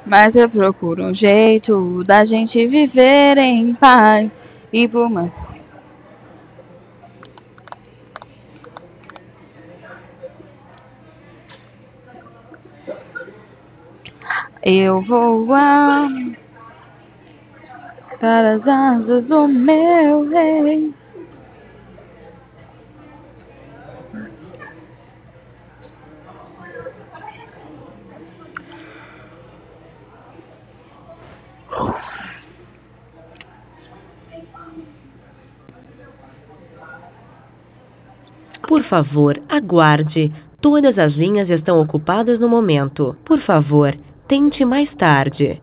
Mas eu procuro um jeito da gente viver em paz e por mais. Eu vou para as asas do meu rei. Por favor, aguarde. Todas as linhas estão ocupadas no momento. Por favor, tente mais tarde.